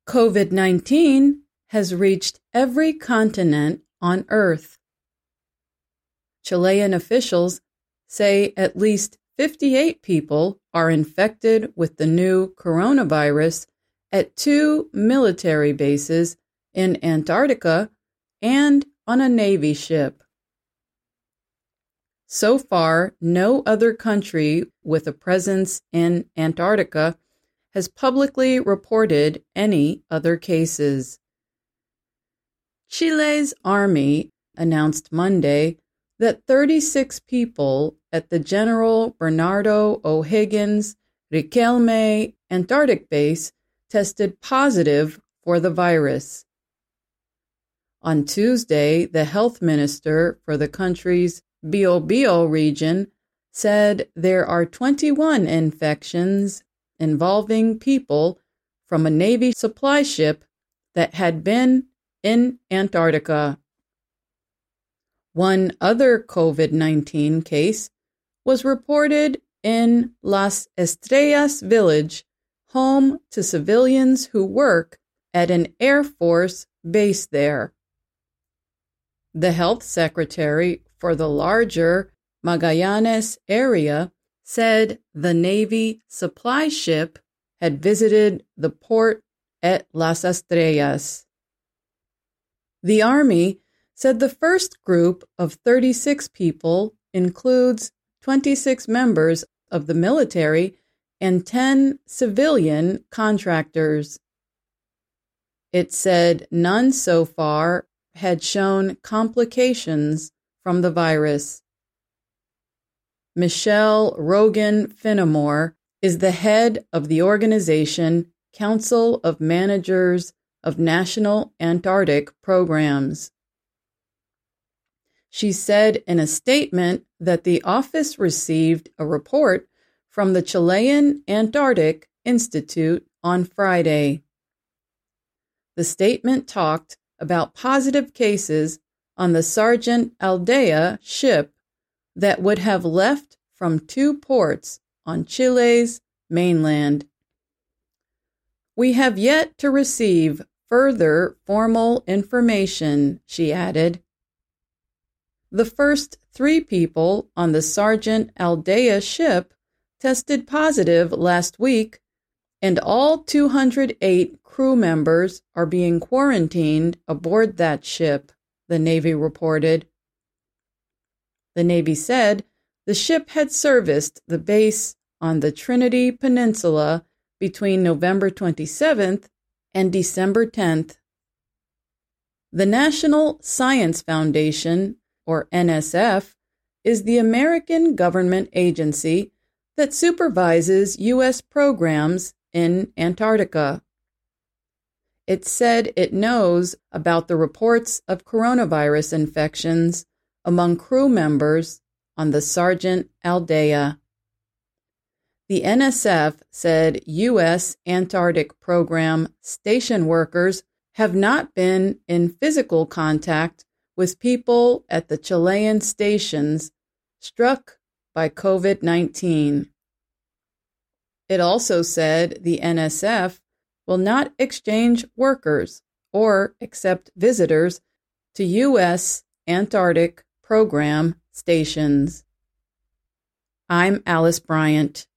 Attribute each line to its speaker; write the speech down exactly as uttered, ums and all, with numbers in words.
Speaker 1: COVID nineteen has reached every continent on Earth. Chilean officials say at least fifty-eight people are infected with the new coronavirus at two military bases in Antarctica and on a Navy ship. So far, no other country with a presence in Antarctica has publicly reported any other cases. Chile's army announced Monday that thirty-six people at the General Bernardo O'Higgins Riquelme Antarctic base tested positive for the virus. On Tuesday, the health minister for the country's Biobío region said there are twenty-one infections involving people from a Navy supply ship that had been in Antarctica. One other COVID nineteen case was reported in Las Estrellas village, home to civilians who work at an Air Force base there. The health secretary for the larger Magallanes area said the Navy supply ship had visited the port at Las Estrellas. The Army said the first group of thirty-six people includes twenty-six members of the military and ten civilian contractors. It said none so far had shown complications from the virus. Michelle Rogan Finnemore is the head of the organization Council of Managers of National Antarctic Programs. She said in a statement that the office received a report from the Chilean Antarctic Institute on Friday. The statement talked about positive cases on the Sargent Aldea ship that would have left from two ports on Chile's mainland. We have yet to receive further formal information, she added. The first three people on the Sargent Aldea ship tested positive last week, and all two hundred eight crew members are being quarantined aboard that ship, the Navy reported. The Navy said the ship had serviced the base on the Trinity Peninsula between November twenty-seventh and December tenth. The National Science Foundation, or N S F, is the American government agency that supervises U S programs in Antarctica. It said it knows about the reports of coronavirus infections among crew members on the Sargent Aldea. The N S F said U S Antarctic Program station workers have not been in physical contact with people at the Chilean stations struck by COVID nineteen. It also said the N S F will not exchange workers or accept visitors to U S Antarctic Program stations. I'm Alice Bryant.